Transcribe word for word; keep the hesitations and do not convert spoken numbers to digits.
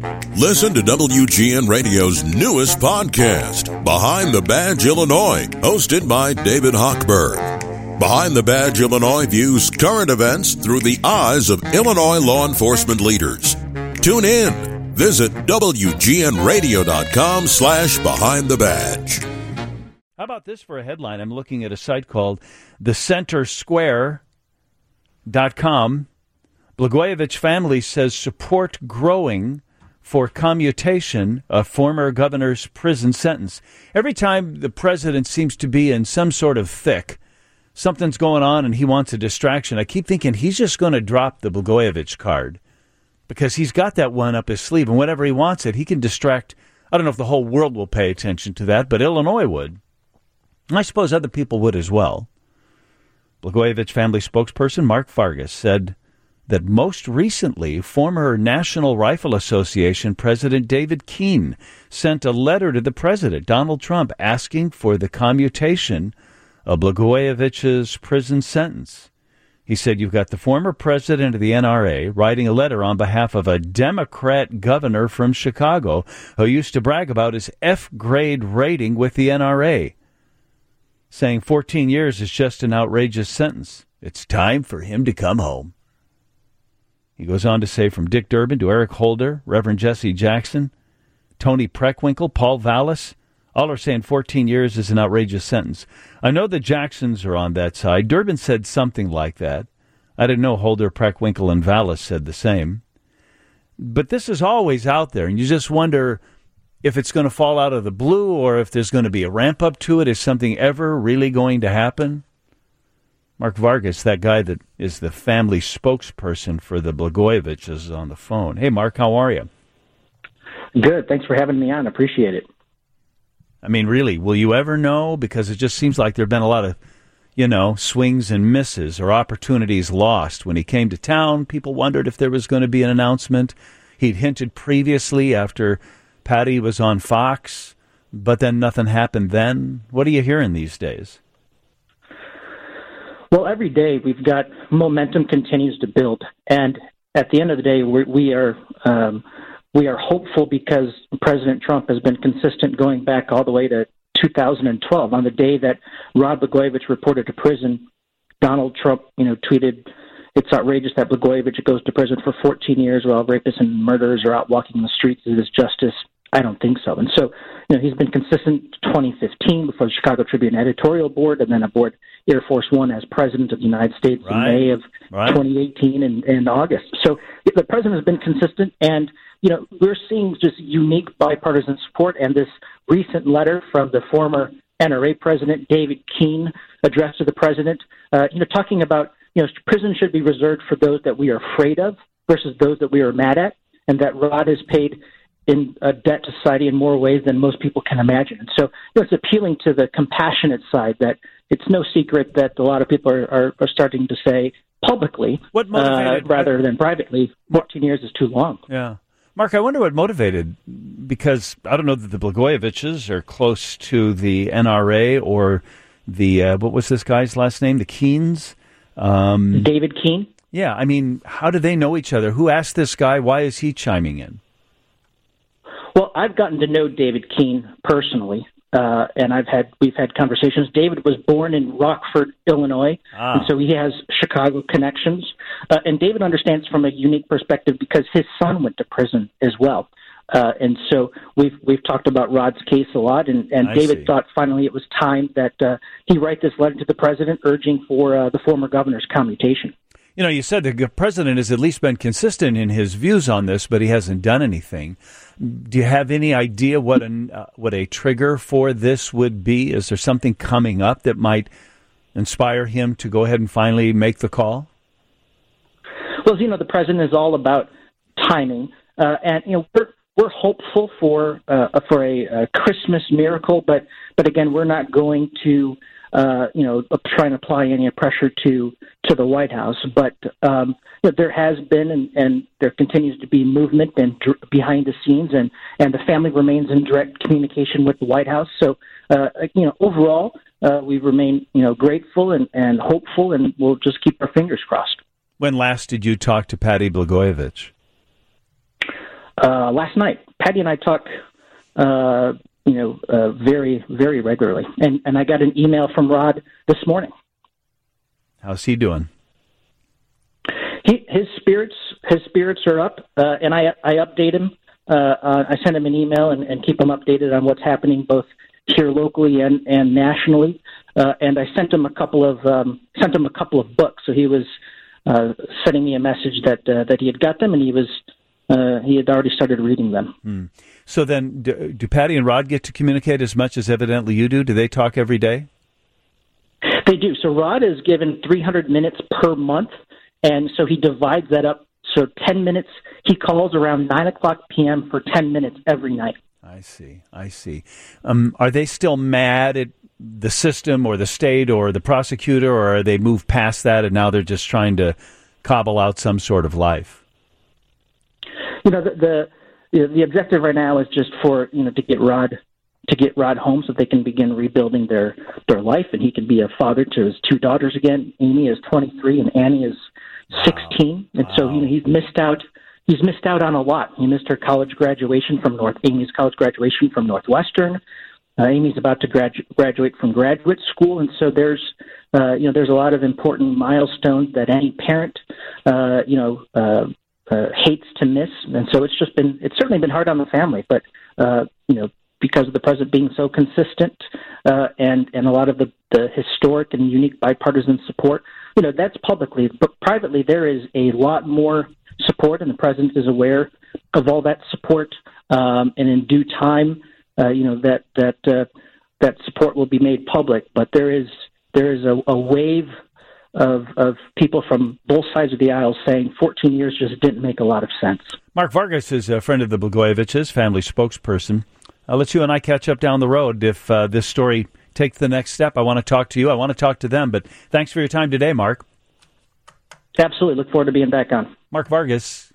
Listen to W G N Radio's newest podcast, Behind the Badge Illinois, hosted by David Hochberg. Behind the Badge Illinois views current events through the eyes of Illinois law enforcement leaders. Tune in. Visit W G N radio dot com slash behind the badge. How about this for a headline? I'm looking at a site called the center square dot com. Blagojevich family says support growing for commutation of former governor's prison sentence. Every time the president seems to be in some sort of thick, something's going on and he wants a distraction, I keep thinking he's just going to drop the Blagojevich card because he's got that one up his sleeve, and whenever he wants it, he can distract. I don't know if the whole world will pay attention to that, but Illinois would. I suppose other people would as well. Blagojevich family spokesperson Mark Vargas said that most recently, former National Rifle Association President David Keene sent a letter to the president, Donald Trump, asking for the commutation of Blagojevich's prison sentence. He said, you've got the former president of the N R A writing a letter on behalf of a Democrat governor from Chicago who used to brag about his F-grade rating with the N R A, saying fourteen years is just an outrageous sentence. It's time for him to come home. He goes on to say, from Dick Durbin to Eric Holder, Reverend Jesse Jackson, Tony Preckwinkle, Paul Vallis, all are saying fourteen years is an outrageous sentence. I know the Jacksons are on that side. Durbin said something like that. I didn't know Holder, Preckwinkle, and Vallis said the same. But this is always out there, and you just wonder if it's going to fall out of the blue or if there's going to be a ramp-up to it. Is something ever really going to happen? Mark Vargas, that guy that is the family spokesperson for the Blagojeviches, is on the phone. Hey, Mark, how are you? Good. Thanks for having me on. Appreciate it. I mean, really, will you ever know? Because it just seems like there have been a lot of, you know, swings and misses or opportunities lost. When he came to town, people wondered if there was going to be an announcement. He'd hinted previously after Patty was on Fox, but then nothing happened then. What are you hearing these days? Well, every day we've got momentum continues to build, and at the end of the day, we're, we are um, we are hopeful because President Trump has been consistent going back all the way to two thousand twelve. On the day that Rod Blagojevich reported to prison, Donald Trump, you know, tweeted, "It's outrageous that Blagojevich goes to prison for fourteen years while rapists and murderers are out walking the streets. Is this justice? I don't think so." And so, you know, he's been consistent twenty fifteen before the Chicago Tribune editorial board, and then aboard Air Force One as president of the United States right. in May of right. twenty eighteen and, and August. So the president has been consistent, and, you know, we're seeing just unique bipartisan support. And this recent letter from the former N R A president, David Keene, addressed to the president, uh, you know, talking about, you know, prison should be reserved for those that we are afraid of versus those that we are mad at, and that Rod is paid in a debt to society in more ways than most people can imagine. And so, you know, it's appealing to the compassionate side that it's no secret that a lot of people are, are, are starting to say publicly, what motivated, uh, rather than privately, fourteen years is too long. Yeah. Mark, I wonder what motivated, because I don't know that the Blagojeviches are close to the N R A or the, uh, what was this guy's last name, the Keenes? Um, David Keene? Yeah, I mean, how do they know each other? Who asked this guy? Why is he chiming in? Well, I've gotten to know David Keene personally, uh, and I've had we've had conversations. David was born in Rockford, Illinois, ah. and so he has Chicago connections. Uh, and David understands from a unique perspective because his son went to prison as well. Uh, and so we've we've talked about Rod's case a lot, and, and David see. thought finally it was time that uh, he write this letter to the president urging for uh, the former governor's commutation. You know, you said the president has at least been consistent in his views on this, but he hasn't done anything. Do you have any idea what an, uh, what a trigger for this would be? Is there something coming up that might inspire him to go ahead and finally make the call? Well, as you know, the president is all about timing, uh, and you know we're we're hopeful for uh, for a, a Christmas miracle, but but again, we're not going to. Uh, you know, try and apply any pressure to to the White House, but um, you know, there has been and, and there continues to be movement and dr- behind the scenes, and, and the family remains in direct communication with the White House. So, uh, you know, overall, uh, we remain you know grateful and, and hopeful, and we'll just keep our fingers crossed. When last did you talk to Patty Blagojevich? Uh, last night, Patty and I talk, uh, you know, uh, very, very regularly. And, and I got an email from Rod this morning. How's he doing? He, his spirits, his spirits are up, uh, and I, I update him. Uh, uh, I send him an email and, and keep him updated on what's happening both here locally and, and nationally. Uh, and I sent him a couple of um, sent him a couple of books. So he was uh, sending me a message that uh, that he had got them, and he was uh, he had already started reading them. Hmm. So then, do, do Patty and Rod get to communicate as much as evidently you do? Do they talk every day? They do. So Rod is given three hundred minutes per month, and so he divides that up. So ten minutes, he calls around nine o'clock p.m. for ten minutes every night. I see. I see. Um, are they still mad at the system or the state or the prosecutor, or are they moved past that and now they're just trying to cobble out some sort of life? You know, the the, the objective right now is just for, you know, to get Rod to get Rod home so they can begin rebuilding their, their life, and he can be a father to his two daughters again. Amy is twenty-three and Annie is sixteen, wow. and so you know he's missed out. He's missed out on a lot. He missed her college graduation from North. Amy's college graduation from Northwestern. Uh, Amy's about to gradu- graduate from graduate school, and so there's, uh, you know, there's a lot of important milestones that any parent, uh, you know, uh, uh, hates to miss. And so it's just been, it's certainly been hard on the family. But uh, you know, because of the president being so consistent, uh, and and a lot of the, the historic and unique bipartisan support, you know, that's publicly. But privately, there is a lot more support, and the president is aware of all that support. Um, and in due time, uh, you know, that that uh, that support will be made public. But there is there is a, a wave of of people from both sides of the aisle saying fourteen years just didn't make a lot of sense. Mark Vargas is a friend of the Blagojeviches, family spokesperson. I'll let you and I catch up down the road if uh, this story takes the next step. I want to talk to you. I want to talk to them. But thanks for your time today, Mark. Absolutely. Look forward to being back on. Mark Vargas.